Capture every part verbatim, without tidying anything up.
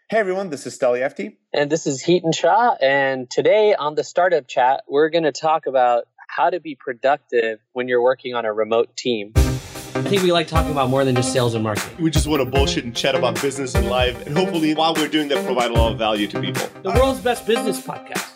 Hey everyone, this is Steli Efti. And this is Heaton Shah. And today on the Startup Chat, we're going to talk about how to be productive when you're working on a remote team. I think we like talking about more than just sales and marketing. We just want to bullshit and chat about business and life. And hopefully while we're doing that, provide a lot of value to people. The world's best business podcast.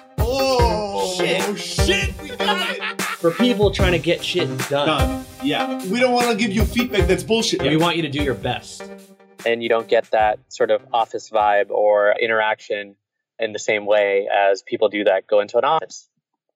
Oh, shit. Oh, shit. We got it. For people trying to get shit done. Done. Yeah. We don't want to give you feedback that's bullshit. Yeah, we want you to do your best. And you don't get that sort of office vibe or interaction in the same way as people do that go into an office.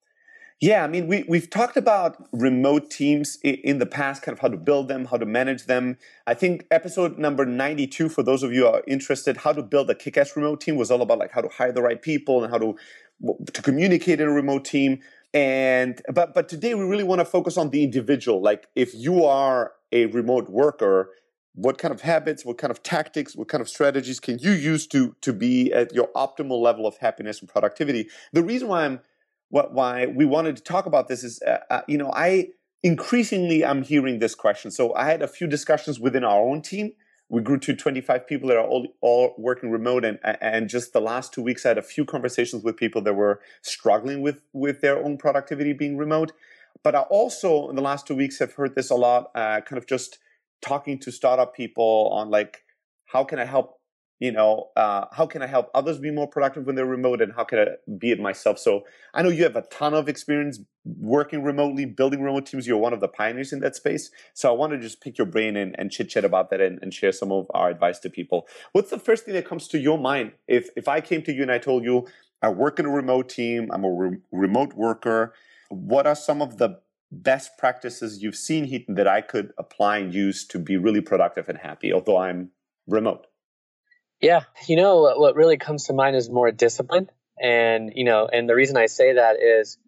Yeah, I mean, we, we've talked about remote teams in the past, kind of how to build them, how to manage them. I think episode number ninety-two, for those of you who are interested, how to build a kick-ass remote team was all about like how to hire the right people and how to, to communicate in a remote team. And but but today we really want to focus on the individual. Like if you are a remote worker, what kind of habits, what kind of tactics, what kind of strategies can you use to to be at your optimal level of happiness and productivity? The reason why I'm what why we wanted to talk about this is, uh, uh, you know, I increasingly I'm hearing this question. So I had a few discussions within our own team. We grew to twenty-five people that are all, all working remote, and and just the last two weeks I had a few conversations with people that were struggling with with their own productivity being remote. But I also in the last two weeks have heard this a lot, uh, kind of just talking to startup people on like, how can I help, you know, uh, how can I help others be more productive when they're remote, and how can I be it myself? So I know you have a ton of experience working remotely, building remote teams. You're one of the pioneers in that space. So I want to just pick your brain and, and chit chat about that and, and share some of our advice to people. What's the first thing that comes to your mind? If, if I came to you and I told you, I work in a remote team, I'm a re- remote worker, what are some of the best practices you've seen, Heaton, that I could apply and use to be really productive and happy, although I'm remote? Yeah, you know, what, what really comes to mind is more discipline. And, you know, and the reason I say that is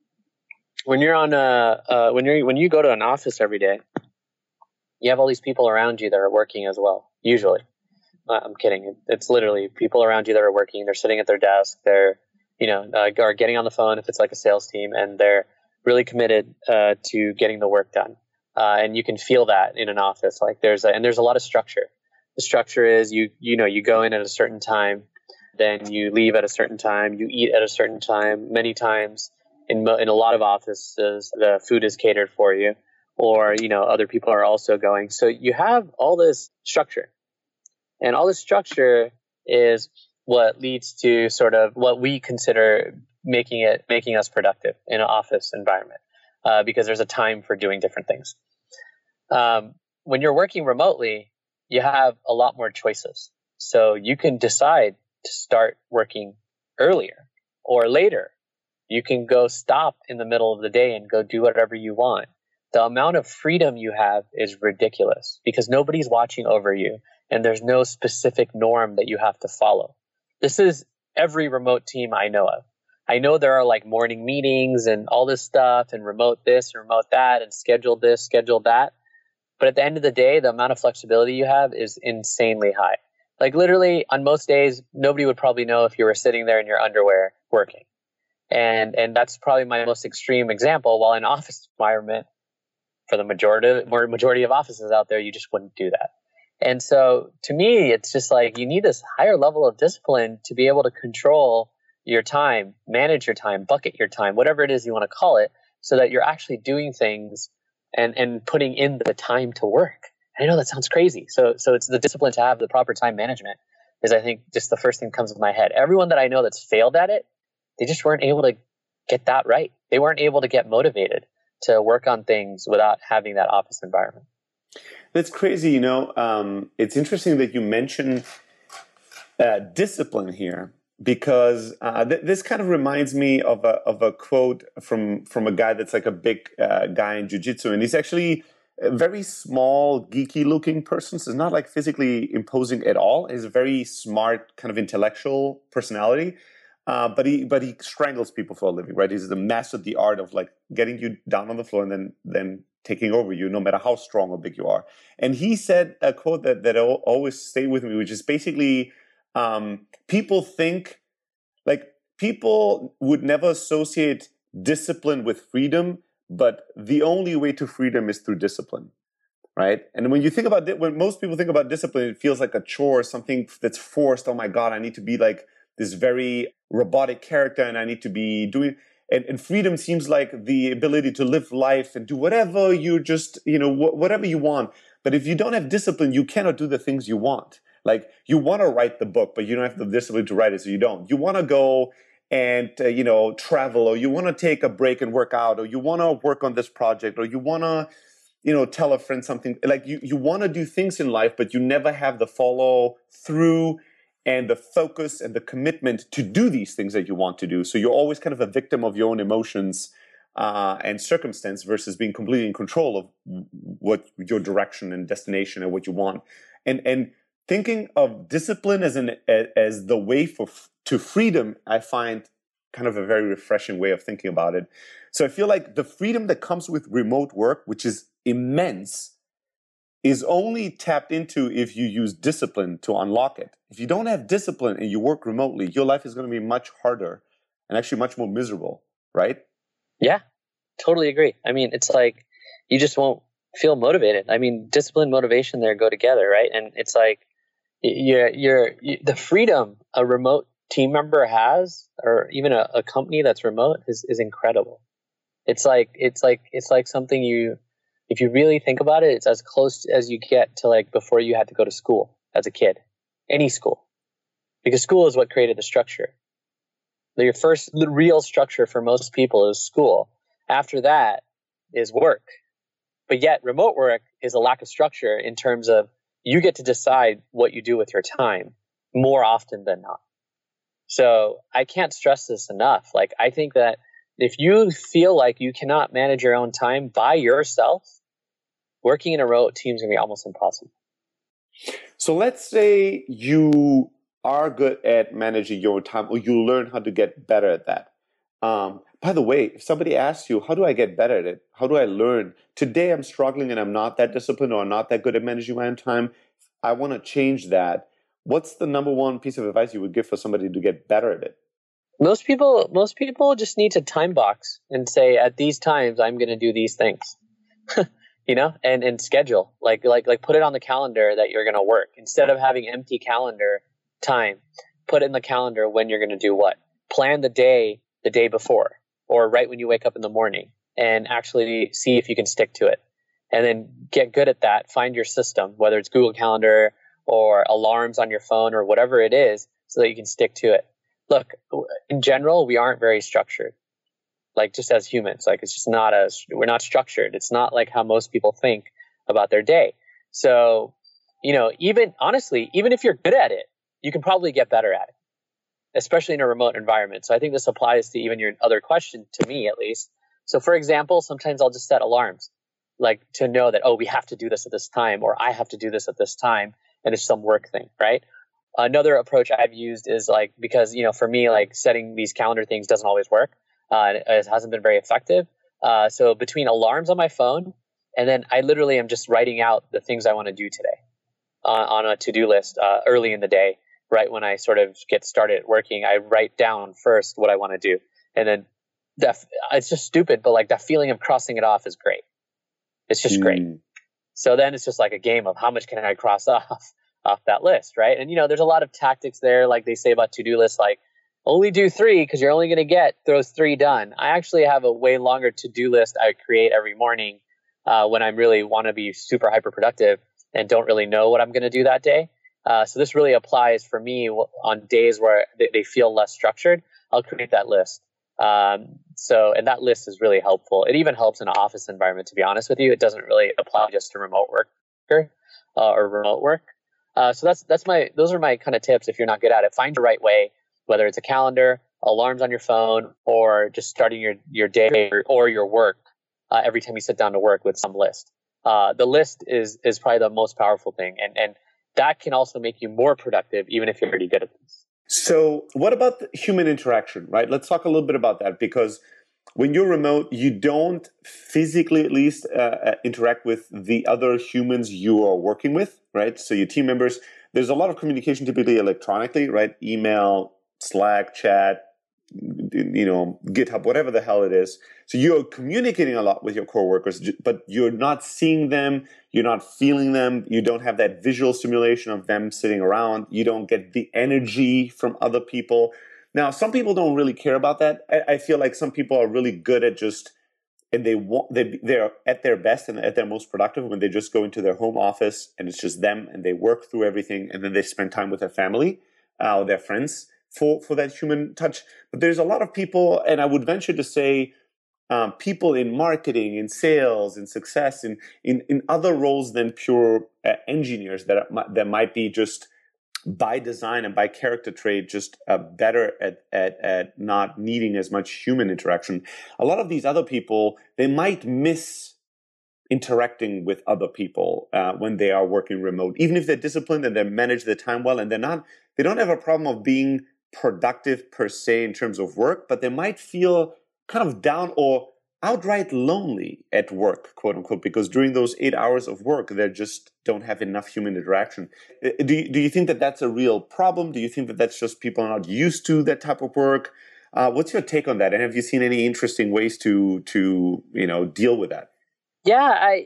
when you're on a, uh, when you're, when you go to an office every day, you have all these people around you that are working as well, usually. Uh, I'm kidding. It's literally people around you that are working. They're sitting at their desk. They're, you know, uh, are getting on the phone if it's like a sales team, and they're really committed uh, to getting the work done. Uh, and you can feel that in an office. Like there's a, and there's a lot of structure. The structure is you, you know, you go in at a certain time, then you leave at a certain time, you eat at a certain time. Many times in, mo- in a lot of offices, the food is catered for you, or, you know, other people are also going. So you have all this structure, and all this structure is what leads to sort of what we consider making it making us productive in an office environment, uh, because there's a time for doing different things. Um, when you're working remotely, you have a lot more choices. So you can decide to start working earlier or later. You can go stop in the middle of the day and go do whatever you want. The amount of freedom you have is ridiculous because nobody's watching over you, and there's no specific norm that you have to follow. This is every remote team I know of. I know there are like morning meetings and all this stuff and remote this and remote that and schedule this, schedule that. But at the end of the day, the amount of flexibility you have is insanely high. Like literally on most days, nobody would probably know if you were sitting there in your underwear working. And and that's probably my most extreme example. While in an office environment, for the majority, majority of offices out there, you just wouldn't do that. And so to me, it's just like you need this higher level of discipline to be able to control your time, manage your time, bucket your time, whatever it is you want to call it, so that you're actually doing things and, and putting in the time to work. I know that sounds crazy. So so it's the discipline to have the proper time management is, I think, just the first thing that comes to my head. Everyone that I know that's failed at it, they just weren't able to get that right. They weren't able to get motivated to work on things without having that office environment. That's crazy. You know, um, it's interesting that you mention uh, discipline here, because uh, th- this kind of reminds me of a of a quote from from a guy that's like a big uh, guy in jiu-jitsu, and he's actually a very small, geeky-looking person. So he's not like physically imposing at all. He's a very smart, kind of intellectual personality, uh, but he but he strangles people for a living, right? He's the master of the art of like getting you down on the floor and then then taking over you, no matter how strong or big you are. And he said a quote that that always stayed with me, which is basically, um, people think, like, people would never associate discipline with freedom, but the only way to freedom is through discipline, right? And when you think about it, when most people think about discipline, it feels like a chore, something that's forced. Oh my God, I need to be like this very robotic character and I need to be doing, and, and freedom seems like the ability to live life and do whatever you just, you know, wh- whatever you want. But if you don't have discipline, you cannot do the things you want. Like you want to write the book, but you don't have the discipline to write it, so you don't. You want to go and, uh, you know, travel, or you want to take a break and work out, or you want to work on this project, or you want to, you know, tell a friend something. Like you, you want to do things in life, but you never have the follow through and the focus and the commitment to do these things that you want to do. So you're always kind of a victim of your own emotions uh, and circumstance versus being completely in control of what your direction and destination and what you want. And and thinking of discipline as an as the way for to freedom, I find kind of a very refreshing way of thinking about it. So I feel like the freedom that comes with remote work, which is immense, is only tapped into if you use discipline to unlock it. If you don't have discipline and you work remotely, your life is going to be much harder and actually much more miserable, right? Yeah, totally agree. I mean, it's like you just won't feel motivated. I mean, discipline and motivation there go together, right? And it's like you're, you're, you, the freedom a remote team member has, or even a, a company that's remote, is, is incredible. It's like it's like it's like something you, if you really think about it, it's as close as you get to like before you had to go to school as a kid, any school, because school is what created the structure. Your first the real structure for most people is school. After that is work. But yet remote work is a lack of structure in terms of you get to decide what you do with your time more often than not. So I can't stress this enough. Like, I think that if you feel like you cannot manage your own time by yourself, working in a remote team is going to be almost impossible. So let's say you are good at managing your own time, or you learn how to get better at that. Um, by the way, if somebody asks you, how do I get better at it? How do I learn? Today I'm struggling and I'm not that disciplined or I'm not that good at managing my own time. I want to change that. What's the number one piece of advice you would give for somebody to get better at it? Most people, most people just need to time box and say, at these times, I'm going to do these things, you know, and, and schedule, like, like, like put it on the calendar that you're going to work instead of having empty calendar time. Put in the calendar when you're going to do what. Plan the day the day before, or right when you wake up in the morning, and actually see if you can stick to it. And then get good at that. Find your system, whether it's Google Calendar or alarms on your phone or whatever it is, so that you can stick to it. Look, in general, we aren't very structured, like just as humans. Like, it's just not as, we're not structured. It's not like how most people think about their day. So, you know, even honestly, even if you're good at it, you can probably get better at it, especially in a remote environment. So I think this applies to even your other question, to me at least. So for example, sometimes I'll just set alarms, like to know that, oh, we have to do this at this time, or I have to do this at this time, and it's some work thing, right? Another approach I've used is like, because, you know, for me, like setting these calendar things doesn't always work. Uh, it hasn't been very effective. Uh, so between alarms on my phone, and then I literally am just writing out the things I want to do today uh, on a to-do list uh, early in the day. Right when I sort of get started working, I write down first what I want to do. And then that, it's just stupid, but like that feeling of crossing it off is great. It's just mm. great. So then it's just like a game of how much can I cross off off that list, right? And, you know, there's a lot of tactics there, like they say about to-do lists, like only do three because you're only going to get those three done. I actually have a way longer to-do list I create every morning uh, when I really want to be super hyper productive and don't really know what I'm going to do that day. Uh, so this really applies for me on days where they, they feel less structured. I'll create that list. Um, so, and that list is really helpful. It even helps in an office environment, to be honest with you. It doesn't really apply just to remote worker uh, or remote work. Uh, so that's, that's my, those are my kind of tips. If you're not good at it, find the right way, whether it's a calendar, alarms on your phone, or just starting your, your day or, or your work uh, every time you sit down to work with some list. Uh, the list is, is probably the most powerful thing. And, and that can also make you more productive, even if you're already good at this. So what about the human interaction, right? Let's talk a little bit about that, because when you're remote, you don't physically at least uh, interact with the other humans you are working with, right? So your team members, there's a lot of communication typically electronically, right? Email, Slack, chat, you know, GitHub, whatever the hell it is. So you're communicating a lot with your coworkers, but you're not seeing them, you're not feeling them, you don't have that visual simulation of them sitting around, you don't get the energy from other people. Now, some people don't really care about that. I, I feel like some people are really good at just, and they want they they're at their best and at their most productive when they just go into their home office and it's just them and they work through everything and then they spend time with their family, uh, or their friends for for that human touch. But there's a lot of people, and I would venture to say, um, people in marketing, in sales, in success, in in in other roles than pure uh, engineers that are, that might be just by design and by character trait, just uh, better at, at, at not needing as much human interaction. A lot of these other people, they might miss interacting with other people uh, when they are working remote, even if they're disciplined and they manage their time well, and they're not, they don't have a problem of being productive per se in terms of work, but they might feel kind of down or outright lonely at work, quote unquote, because during those eight hours of work, they just don't have enough human interaction. Do you, do you think that that's a real problem? Do you think that that's just people are not used to that type of work? Uh, what's your take on that? And have you seen any interesting ways to, to, you know, deal with that? Yeah, I,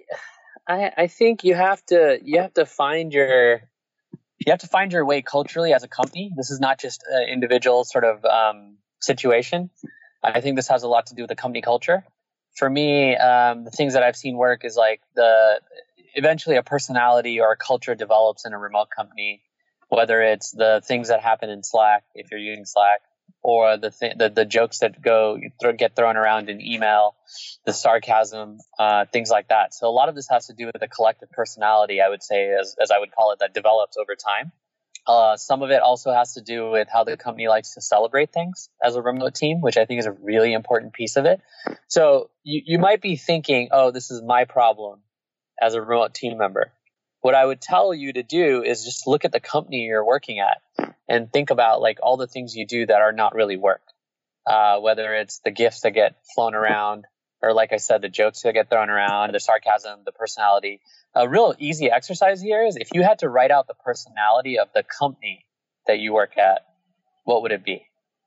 I, I think you have to, you have to find your, you have to find your way culturally as a company. This is not just an individual sort of um, situation. I think this has a lot to do with the company culture. For me, um, the things that I've seen work is like the eventually a personality or a culture develops in a remote company, whether it's the things that happen in Slack, if you're using Slack, or the th- the, the jokes that go th- get thrown around in email, the sarcasm, uh, things like that. So a lot of this has to do with the collective personality, I would say, as, as I would call it, that develops over time. Uh, some of it also has to do with how the company likes to celebrate things as a remote team, which I think is a really important piece of it. So you, you might be thinking, oh, this is my problem as a remote team member. What I would tell you to do is just look at the company you're working at and think about like all the things you do that are not really work, uh, whether it's the gifts that get flown around, or like I said, the jokes that get thrown around, the sarcasm, the personality. A real easy exercise here is if you had to write out the personality of the company that you work at, what would it be?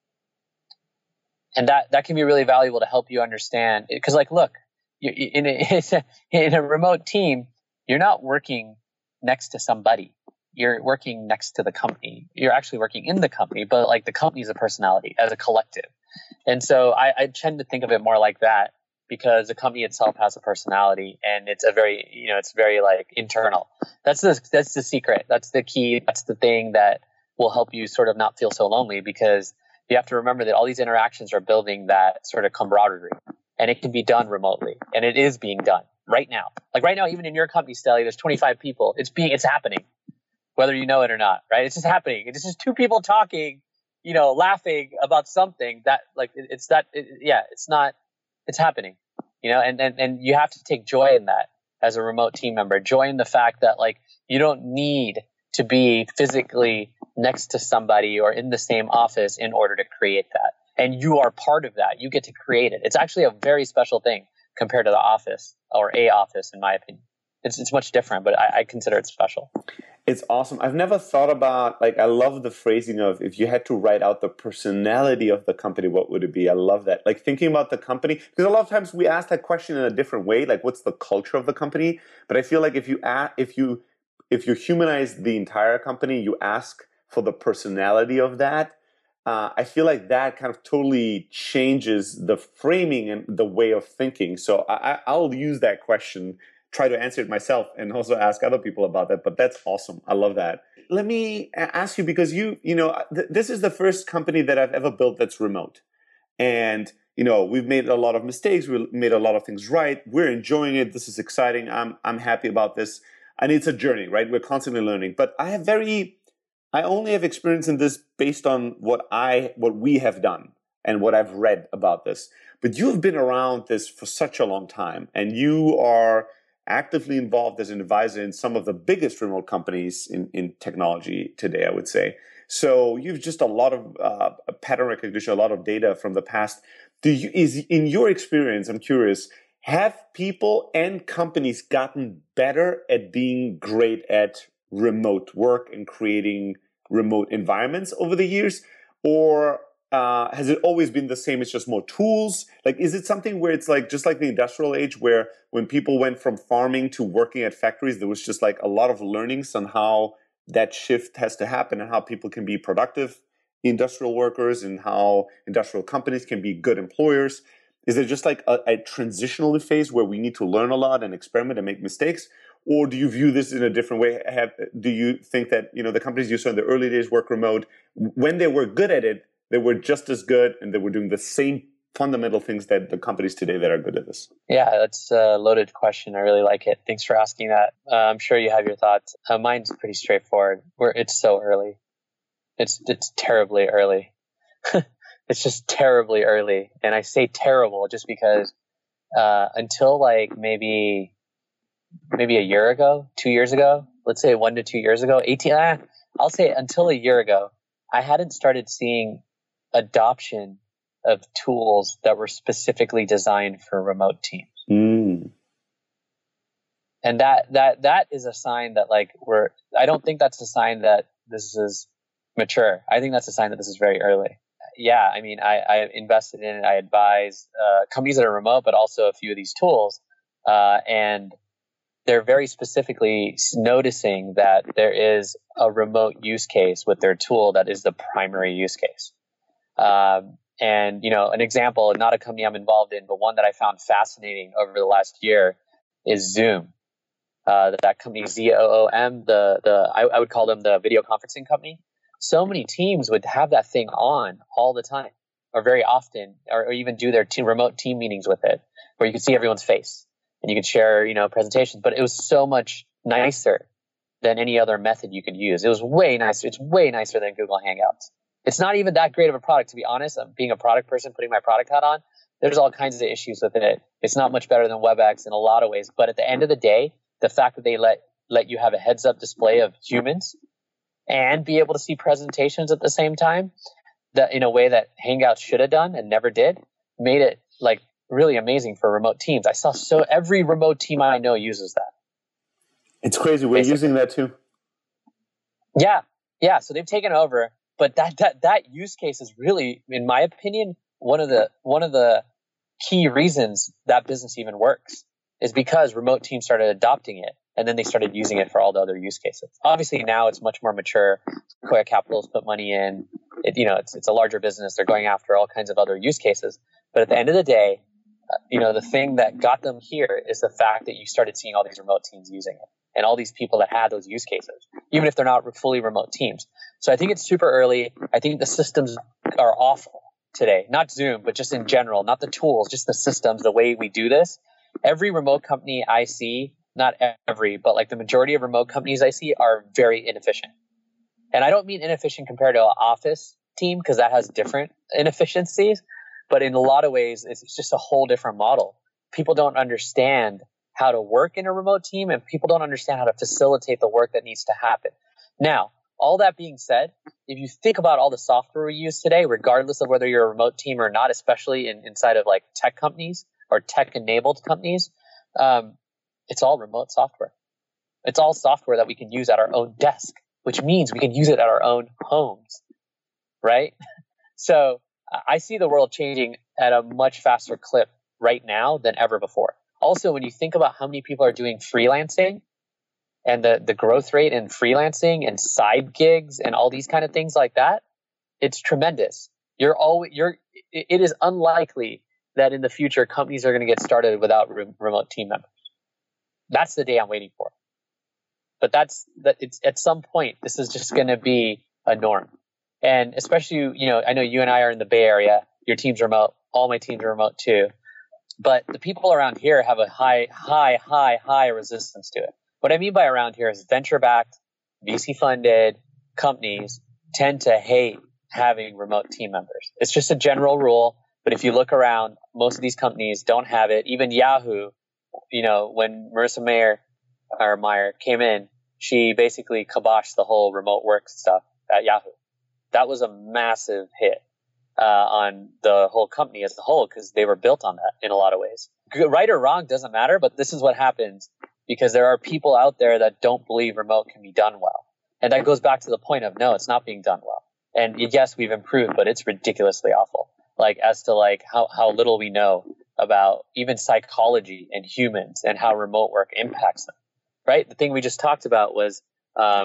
And that, that can be really valuable to help you understand. Because like, look, you, in, a, in a remote team, you're not working next to somebody. You're working next to the company. You're actually working in the company, but like the company is a personality as a collective. And so I, I tend to think of it more like that, because the company itself has a personality and it's a very, you know, it's very like internal. That's the, that's the secret. That's the key. That's the thing that will help you sort of not feel so lonely, because you have to remember that all these interactions are building that sort of camaraderie, and it can be done remotely, and it is being done right now. Like right now, even in your company, Stelly, there's twenty-five people. It's being, it's happening, whether you know it or not, right? It's just happening. It's just two people talking, you know, laughing about something that like, it, it's that, it, yeah, it's not, it's happening, you know, and, and, and you have to take joy in that as a remote team member. Joy in the fact that like you don't need to be physically next to somebody or in the same office in order to create that. And you are part of that. You get to create it. It's actually a very special thing compared to the office or a office, in my opinion. It's it's much different, but I, I consider it special. It's awesome. I've never thought about, like, I love the phrasing of if you had to write out the personality of the company, what would it be? I love that. Like thinking about the company, because a lot of times we ask that question in a different way, like what's the culture of the company? But I feel like if you ask, if you if you humanize the entire company, you ask for the personality of that. Uh, I feel like that kind of totally changes the framing and the way of thinking. So I, I'll use that question, try to answer it myself, and also ask other people about that. But that's awesome. I love that. Let me ask you, because you, you know, th- this is the first company that I've ever built that's remote. And, you know, we've made a lot of mistakes. We made a lot of things right. We're enjoying it. This is exciting. I'm, I'm happy about this. And it's a journey, right? We're constantly learning. But I have very, I only have experience in this based on what I, what we have done and what I've read about this. But you've been around this for such a long time, and you are actively involved as an advisor in some of the biggest remote companies in, in technology today, I would say. So you've just a lot of uh, pattern recognition, a lot of data from the past. Do you, is in your experience, I'm curious, have people and companies gotten better at being great at remote work and creating remote environments over the years? Or Uh, has it always been the same? It's just more tools? Like, is it something where it's like, just like the industrial age, where when people went from farming to working at factories, there was just like a lot of learnings on how that shift has to happen and how people can be productive industrial workers and how industrial companies can be good employers? Is it just like a, a transitional phase where we need to learn a lot and experiment and make mistakes? Or do you view this in a different way? Have, do you think that, you know, the companies you saw in the early days work remote, when they were good at it, they were just as good and they were doing the same fundamental things that the companies today that are good at this? Yeah, that's a loaded question. I really like it. Thanks for asking that. Uh, I'm sure you have your thoughts. Uh, mine's pretty straightforward. We're, it's so early. It's it's terribly early. It's just terribly early. And I say terrible just because uh, until like maybe maybe a year ago, two years ago, let's say one to two years ago, eighteen, ah, I'll say until a year ago, I hadn't started seeing adoption of tools that were specifically designed for remote teams. Mm. And that that that is a sign that like we're I don't think that's a sign that this is mature. I think that's a sign that this is very early. Yeah, I mean, I, I invested in it. I advise uh, companies that are remote, but also a few of these tools. Uh, and they're very specifically noticing that there is a remote use case with their tool that is the primary use case. Um, and, you know, an example, not a company I'm involved in, but one that I found fascinating over the last year is Zoom. Uh, that, that company, Z O O M, the, the I, I would call them the video conferencing company. So many teams would have that thing on all the time, or very often, or, or even do their team, remote team meetings with it, where you could see everyone's face and you could share, you know, presentations. But it was so much nicer than any other method you could use. It was way nicer. It's way nicer than Google Hangouts. It's not even that great of a product, to be honest. I'm being a product person, putting my product hat on. There's all kinds of issues with it. It's not much better than WebEx in a lot of ways. But at the end of the day, the fact that they let let you have a heads up display of humans and be able to see presentations at the same time, that in a way that Hangouts should have done and never did, made it like really amazing for remote teams. I saw so every remote team I know uses that. It's crazy. We're Basically. using that too. Yeah, yeah. So they've taken over, but that that that use case is really, in my opinion, one of the one of the key reasons that business even works is because remote teams started adopting it. And then they started using it for all the other use cases. Obviously, now it's much more mature. Sequoia Capital has put money in. It, you know, it's it's a larger business. They're going after all kinds of other use cases. But at the end of the day, uh, you know, the thing that got them here is the fact that you started seeing all these remote teams using it, and all these people that had those use cases, even if they're not fully remote teams. So I think it's super early. I think the systems are awful today. Not Zoom, but just in general, not the tools, just the systems, the way we do this. Every remote company I see, not every, but like the majority of remote companies I see are very inefficient. And I don't mean inefficient compared to an office team, because that has different inefficiencies. But in a lot of ways, it's just a whole different model. People don't understand how to work in a remote team, and people don't understand how to facilitate the work that needs to happen. Now, all that being said, if you think about all the software we use today, regardless of whether you're a remote team or not, especially in, inside of like tech companies or tech-enabled companies, um, it's all remote software. It's all software that we can use at our own desk, which means we can use it at our own homes, right? So I see the world changing at a much faster clip right now than ever before. Also, when you think about how many people are doing freelancing and the, the growth rate in freelancing and side gigs and all these kind of things like that, it's tremendous. You're always, you're, it is unlikely that in the future companies are going to get started without re- remote team members. That's the day I'm waiting for. But that's that. It's at some point, this is just going to be a norm. And especially, you know, I know you and I are in the Bay Area. Your team's remote. All my teams are remote too. But the people around here have a high, high, high, high resistance to it. What I mean by around here is venture-backed, V C-funded companies tend to hate having remote team members. It's just a general rule. But if you look around, most of these companies don't have it. Even Yahoo, you know, when Marissa Mayer or Meyer came in, she basically kiboshed the whole remote work stuff at Yahoo. That was a massive hit uh, on the whole company as a whole, because they were built on that in a lot of ways. Right or wrong doesn't matter, but this is what happens because there are people out there that don't believe remote can be done well. And that goes back to the point of, no, it's not being done well. And yes, we've improved, but it's ridiculously awful. Like as to like how, how little we know about even psychology and humans and how remote work impacts them, right? The thing we just talked about was, um,